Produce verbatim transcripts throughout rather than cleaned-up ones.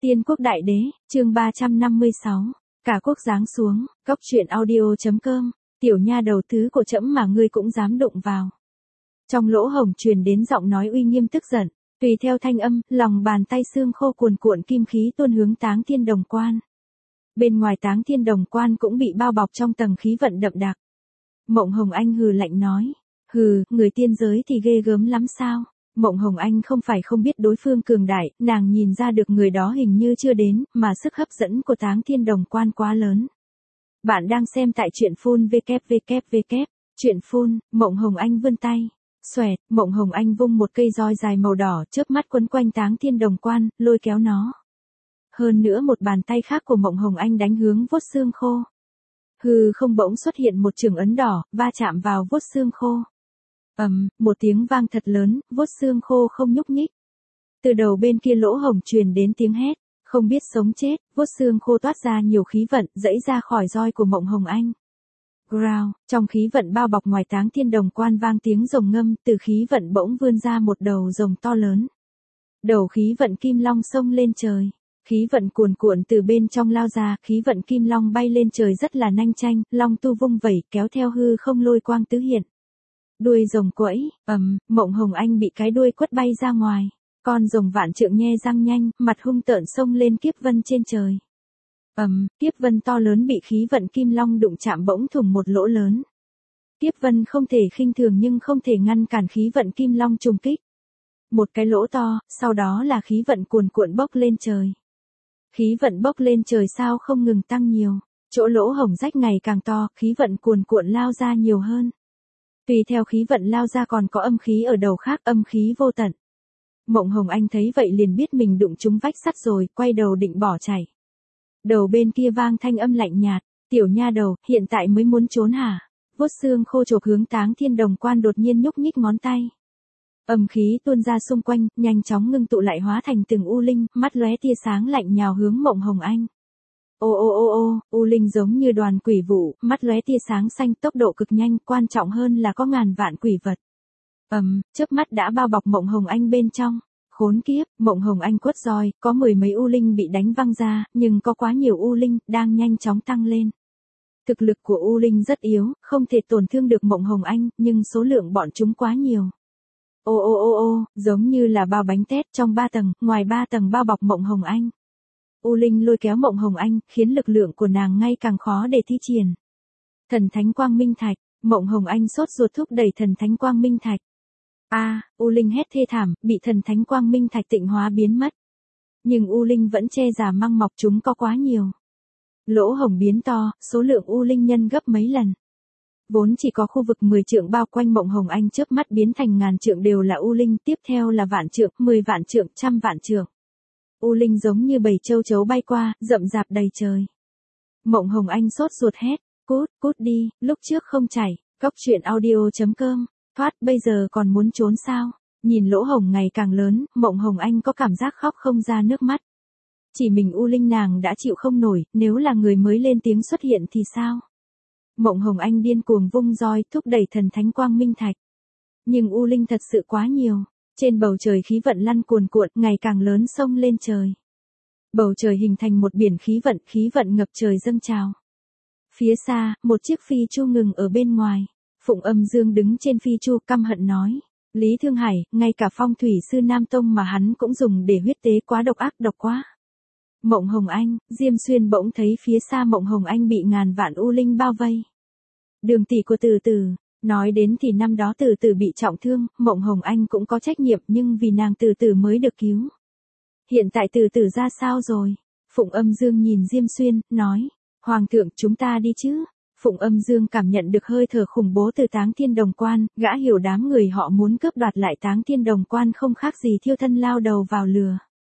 Tiên quốc đại đế, chương ba trăm năm mươi sáu. Cả quốc giáng xuống, cốc truyện audio.com, tiểu nha đầu thứ của trẫm mà ngươi cũng dám đụng vào. Trong lỗ hổng truyền đến giọng nói uy nghiêm tức giận, tùy theo thanh âm, lòng bàn tay xương khô cuồn cuộn kim khí tuôn hướng Táng Thiên Đồng Quan. Bên ngoài Táng Thiên Đồng Quan cũng bị bao bọc trong tầng khí vận đậm đặc. Mộng Hồng Anh hừ lạnh nói, hừ, người tiên giới thì ghê gớm lắm sao? Mộng Hồng Anh không phải không biết đối phương cường đại, nàng nhìn ra được người đó hình như chưa đến, mà sức hấp dẫn của Táng Thiên Đồng Quan quá lớn. Bạn đang xem tại truyện phun www. Truyện phun, Mộng Hồng Anh vươn tay. Xoẹt, Mộng Hồng Anh vung một cây roi dài màu đỏ chớp mắt quấn quanh Táng Thiên Đồng Quan, lôi kéo nó. Hơn nữa một bàn tay khác của Mộng Hồng Anh đánh hướng vuốt xương khô. Hư không bỗng xuất hiện một trường ấn đỏ, va chạm vào vuốt xương khô. ầm, um, một tiếng vang thật lớn, vuốt xương khô không nhúc nhích. Từ đầu bên kia lỗ hổng truyền đến tiếng hét, không biết sống chết, vuốt xương khô toát ra nhiều khí vận, dẫy ra khỏi roi của Mộng Hồng Anh. Growl, trong khí vận bao bọc ngoài Táng Thiên Đồng Quan vang tiếng rồng ngâm, từ khí vận bỗng vươn ra một đầu rồng to lớn. Đầu khí vận kim long xông lên trời. Khí vận cuồn cuộn từ bên trong lao ra, khí vận kim long bay lên trời rất là nhanh chanh, long tu vung vẩy, kéo theo hư không lôi quang tứ hiện. Đuôi rồng quẫy, ầm, um, Mộng Hồng Anh bị cái đuôi quất bay ra ngoài. Con rồng vạn trượng nhe răng nhanh, mặt hung tợn xông lên kiếp vân trên trời. ầm, um, kiếp vân to lớn bị khí vận kim long đụng chạm bỗng thủng một lỗ lớn. Kiếp vân không thể khinh thường nhưng không thể ngăn cản khí vận kim long trùng kích. Một cái lỗ to, sau đó là khí vận cuồn cuộn bốc lên trời. Khí vận bốc lên trời sao không ngừng tăng nhiều, chỗ lỗ hổng rách ngày càng to, khí vận cuồn cuộn lao ra nhiều hơn. Tùy theo khí vận lao ra còn có âm khí ở đầu khác, âm khí vô tận. Mộng Hồng Anh thấy vậy liền biết mình đụng trúng vách sắt rồi, quay đầu định bỏ chạy. Đầu bên kia vang thanh âm lạnh nhạt, tiểu nha đầu, hiện tại mới muốn trốn hả? Vuốt xương khô chộp hướng Táng Thiên Đồng Quan đột nhiên nhúc nhích ngón tay. Âm khí tuôn ra xung quanh, nhanh chóng ngưng tụ lại hóa thành từng u linh, mắt lóe tia sáng lạnh nhào hướng Mộng Hồng Anh. Ô ô ô ô, u linh giống như đoàn quỷ vụ, mắt lóe tia sáng xanh, tốc độ cực nhanh, quan trọng hơn là có ngàn vạn quỷ vật. Ầm, um, chớp mắt đã bao bọc Mộng Hồng Anh bên trong. Khốn kiếp, Mộng Hồng Anh quất roi, có mười mấy u linh bị đánh văng ra, nhưng có quá nhiều u linh đang nhanh chóng tăng lên. Thực lực của u linh rất yếu, không thể tổn thương được Mộng Hồng Anh, nhưng số lượng bọn chúng quá nhiều. Ô ô ô ô, giống như là bao bánh tét trong ba tầng, ngoài ba tầng bao bọc Mộng Hồng Anh. U linh lôi kéo Mộng Hồng Anh, khiến lực lượng của nàng ngay càng khó để thi triển. Thần Thánh Quang Minh Thạch, Mộng Hồng Anh sốt ruột thúc đẩy Thần Thánh Quang Minh Thạch. A, à, U linh hét thê thảm, bị Thần Thánh Quang Minh Thạch tịnh hóa biến mất. Nhưng U linh vẫn che giả măng mọc, chúng có quá nhiều. Lỗ hổng biến to, số lượng U linh nhân gấp mấy lần. Vốn chỉ có khu vực mười trượng bao quanh Mộng Hồng Anh chớp mắt biến thành ngàn trượng đều là U linh, tiếp theo là vạn trượng, mười vạn trượng, trăm vạn trượng. U linh giống như bầy châu chấu bay qua, rậm rạp đầy trời. Mộng Hồng Anh sốt ruột hét, cút, cút đi, lúc trước không chảy, cốc truyện audio.com, thoát, bây giờ còn muốn trốn sao? Nhìn lỗ hổng ngày càng lớn, Mộng Hồng Anh có cảm giác khóc không ra nước mắt. Chỉ mình U linh nàng đã chịu không nổi, nếu là người mới lên tiếng xuất hiện thì sao? Mộng Hồng Anh điên cuồng vung roi thúc đẩy Thần Thánh Quang Minh Thạch. Nhưng U linh thật sự quá nhiều. Trên bầu trời khí vận lăn cuồn cuộn, ngày càng lớn xông lên trời. Bầu trời hình thành một biển khí vận, khí vận ngập trời dâng trào. Phía xa, một chiếc phi chu ngừng ở bên ngoài. Phụng Âm Dương đứng trên phi chu căm hận nói. Lý Thương Hải, ngay cả phong thủy sư Nam Tông mà hắn cũng dùng để huyết tế, quá độc ác, độc quá. Mộng Hồng Anh, Diêm Xuyên bỗng thấy phía xa Mộng Hồng Anh bị ngàn vạn u linh bao vây. Đường tỷ của Từ Từ, nói đến thì năm đó Từ Từ bị trọng thương, Mộng Hồng Anh cũng có trách nhiệm nhưng vì nàng Từ Từ mới được cứu. Hiện tại Từ Từ ra sao rồi? Phụng Âm Dương nhìn Diêm Xuyên, nói, Hoàng thượng chúng ta đi chứ? Phụng Âm Dương cảm nhận được hơi thở khủng bố từ Táng Thiên Đồng Quan, gã hiểu đám người họ muốn cướp đoạt lại Táng Thiên Đồng Quan không khác gì thiêu thân lao đầu vào lửa.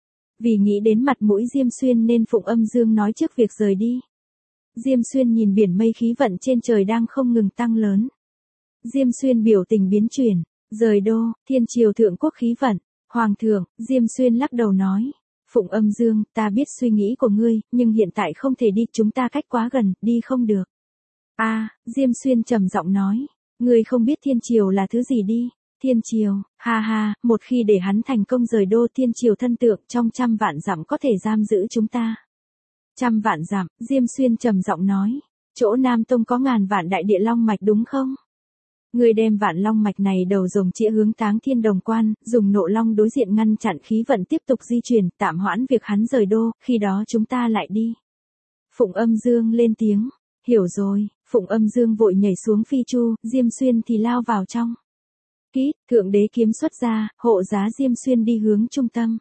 Vì nghĩ đến mặt mũi Diêm Xuyên nên Phụng Âm Dương nói trước việc rời đi. Diêm Xuyên nhìn biển mây khí vận trên trời đang không ngừng tăng lớn. Diêm Xuyên biểu tình biến chuyển, rời đô, thiên triều thượng quốc khí vận, Hoàng thượng, Diêm Xuyên lắc đầu nói. Phụng Âm Dương, ta biết suy nghĩ của ngươi, nhưng hiện tại không thể đi, chúng ta cách quá gần, đi không được. A, à, Diêm Xuyên trầm giọng nói, ngươi không biết thiên triều là thứ gì đi, Thiên triều, ha ha, một khi để hắn thành công rời đô thiên triều thân tượng trong trăm vạn dặm có thể giam giữ chúng ta. Trăm vạn dặm, Diêm Xuyên trầm giọng nói, chỗ Nam Tông có ngàn vạn đại địa long mạch đúng không? Người đem vạn long mạch này đầu rồng chĩa hướng Táng Thiên Đồng Quan, dùng nộ long đối diện ngăn chặn khí vận tiếp tục di chuyển, tạm hoãn việc hắn rời đô, khi đó chúng ta lại đi. Phụng Âm Dương lên tiếng, hiểu rồi, Phụng Âm Dương vội nhảy xuống phi chu, Diêm Xuyên thì lao vào trong. Kít, thượng đế kiếm xuất ra, hộ giá Diêm Xuyên đi hướng trung tâm.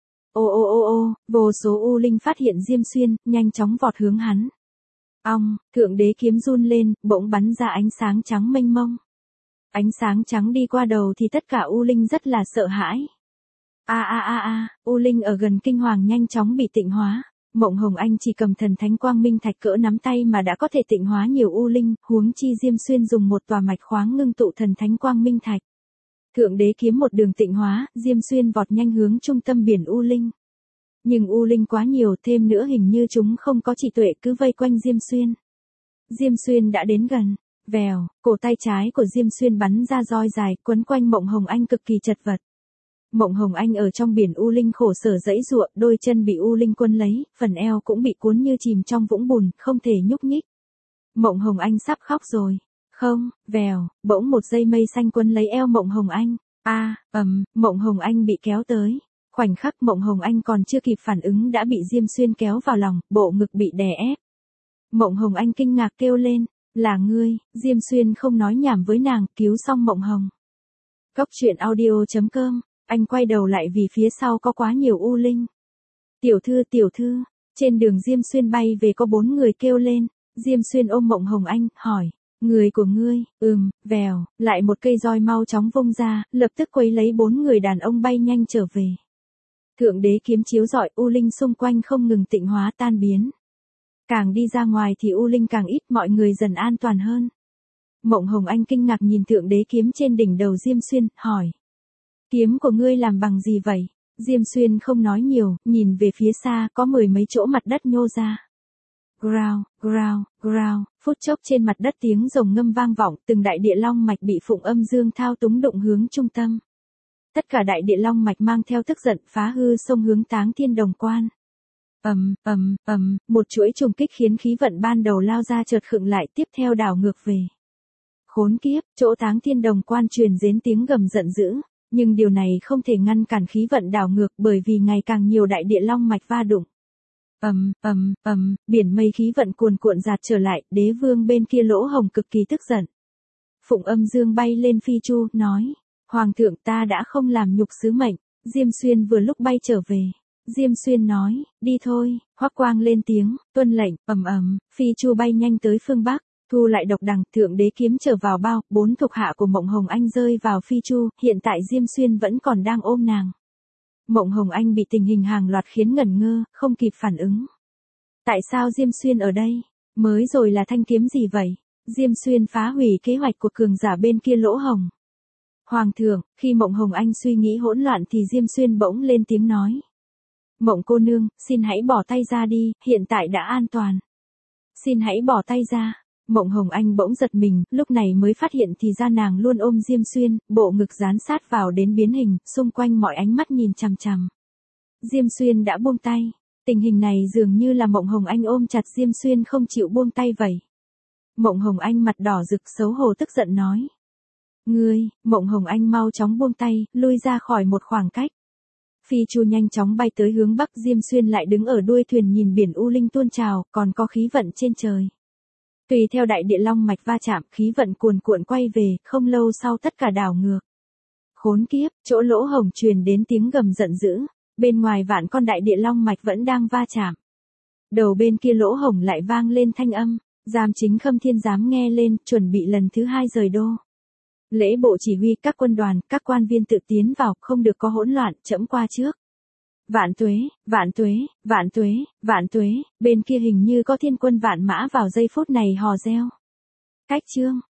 Ô ô ô ô, vô số u linh phát hiện Diêm Xuyên, nhanh chóng vọt hướng hắn. Ong, thượng đế kiếm run lên, bỗng bắn ra ánh sáng trắng mênh mông. Ánh sáng trắng đi qua đầu thì tất cả u linh rất là sợ hãi. A a a a, u linh ở gần kinh hoàng nhanh chóng bị tịnh hóa. Mộng Hồng Anh chỉ cầm thần thánh quang minh thạch cỡ nắm tay mà đã có thể tịnh hóa nhiều u linh, huống chi Diêm Xuyên dùng một tòa mạch khoáng ngưng tụ thần thánh quang minh thạch. Thượng đế kiếm một đường tịnh hóa, Diêm Xuyên vọt nhanh hướng trung tâm biển u linh. Nhưng u linh quá nhiều, thêm nữa hình như chúng không có trí tuệ cứ vây quanh Diêm Xuyên. Diêm Xuyên đã đến gần, vèo, cổ tay trái của Diêm Xuyên bắn ra roi dài, quấn quanh Mộng Hồng Anh cực kỳ chật vật. Mộng Hồng Anh ở trong biển u linh khổ sở giãy giụa, đôi chân bị u linh quấn lấy, phần eo cũng bị cuốn như chìm trong vũng bùn, không thể nhúc nhích. Mộng Hồng Anh sắp khóc rồi. Không, vèo, bỗng một dây mây xanh quấn lấy eo Mộng Hồng Anh. A, ầm, Mộng Hồng Anh bị kéo tới. Khoảnh khắc Mộng Hồng Anh còn chưa kịp phản ứng đã bị Diêm Xuyên kéo vào lòng, bộ ngực bị đè ép. Mộng Hồng Anh kinh ngạc kêu lên, là ngươi. Diêm Xuyên không nói nhảm với nàng, cứu xong Mộng Hồng. Góc truyện audio chấm com, anh quay đầu lại vì phía sau có quá nhiều u linh. Tiểu thư tiểu thư, trên đường Diêm Xuyên bay về có bốn người kêu lên. Diêm Xuyên ôm Mộng Hồng Anh, hỏi, người của ngươi, ừm, vèo, lại một cây roi mau chóng vung ra, lập tức quấy lấy bốn người đàn ông bay nhanh trở về. Thượng đế kiếm chiếu rọi, u linh xung quanh không ngừng tịnh hóa tan biến. Càng đi ra ngoài thì u linh càng ít, mọi người dần an toàn hơn. Mộng Hồng Anh kinh ngạc nhìn thượng đế kiếm trên đỉnh đầu Diêm Xuyên, hỏi. Kiếm của ngươi làm bằng gì vậy? Diêm Xuyên không nói nhiều, nhìn về phía xa có mười mấy chỗ mặt đất nhô ra. Growl, growl, growl, phút chốc trên mặt đất tiếng rồng ngâm vang vọng, từng đại địa long mạch bị Phụng Âm Dương thao túng đụng hướng trung tâm. Tất cả đại địa long mạch mang theo tức giận phá hư xông hướng Táng Thiên Đồng Quan. Ầm, ầm, ầm, một chuỗi trùng kích khiến khí vận ban đầu lao ra chợt khựng lại, tiếp theo đảo ngược về. Khốn kiếp, chỗ Táng Thiên Đồng Quan truyền đến tiếng gầm giận dữ, nhưng điều này không thể ngăn cản khí vận đảo ngược bởi vì ngày càng nhiều đại địa long mạch va đụng. Ầm, ầm, ầm, biển mây khí vận cuồn cuộn dạt trở lại, đế vương bên kia Lỗ Hồng cực kỳ tức giận. Phụng Âm Dương bay lên phi chu, nói, Hoàng thượng ta đã không làm nhục sứ mệnh. Diêm Xuyên vừa lúc bay trở về. Diêm Xuyên nói, đi thôi. Hoắc Quang lên tiếng, tuân lệnh, ầm ầm, phi chu bay nhanh tới phương Bắc, thu lại độc đằng, thượng đế kiếm trở vào bao, bốn thuộc hạ của Mộng Hồng Anh rơi vào phi chu, hiện tại Diêm Xuyên vẫn còn đang ôm nàng. Mộng Hồng Anh bị tình hình hàng loạt khiến ngẩn ngơ, không kịp phản ứng. Tại sao Diêm Xuyên ở đây? Mới rồi là thanh kiếm gì vậy? Diêm Xuyên phá hủy kế hoạch của cường giả bên kia Lỗ Hồng. Hoàng thượng, khi Mộng Hồng Anh suy nghĩ hỗn loạn thì Diêm Xuyên bỗng lên tiếng nói. Mộng cô nương, xin hãy bỏ tay ra đi, hiện tại đã an toàn. Xin hãy bỏ tay ra. Mộng Hồng Anh bỗng giật mình, lúc này mới phát hiện thì ra nàng luôn ôm Diêm Xuyên, bộ ngực dán sát vào đến biến hình, xung quanh mọi ánh mắt nhìn chằm chằm. Diêm Xuyên đã buông tay. Tình hình này dường như là Mộng Hồng Anh ôm chặt Diêm Xuyên không chịu buông tay vậy. Mộng Hồng Anh mặt đỏ rực xấu hổ tức giận nói. Ngươi, Mộng Hồng Anh mau chóng buông tay, lui ra khỏi một khoảng cách. Phi chu nhanh chóng bay tới hướng Bắc, Diêm Xuyên lại đứng ở đuôi thuyền nhìn biển u linh tuôn trào, còn có khí vận trên trời. Tùy theo đại địa long mạch va chạm, khí vận cuồn cuộn quay về, không lâu sau tất cả đảo ngược. Khốn kiếp, chỗ Lỗ Hồng truyền đến tiếng gầm giận dữ, bên ngoài vạn con đại địa long mạch vẫn đang va chạm. Đầu bên kia Lỗ Hồng lại vang lên thanh âm, Giám chính Khâm Thiên Giám nghe lên, chuẩn bị lần thứ hai rời đô. Lễ bộ chỉ huy các quân đoàn, các quan viên tự tiến vào, không được có hỗn loạn, trẫm qua trước. Vạn tuế, vạn tuế, vạn tuế, vạn tuế, bên kia hình như có thiên quân vạn mã vào giây phút này hò reo. Cách chương,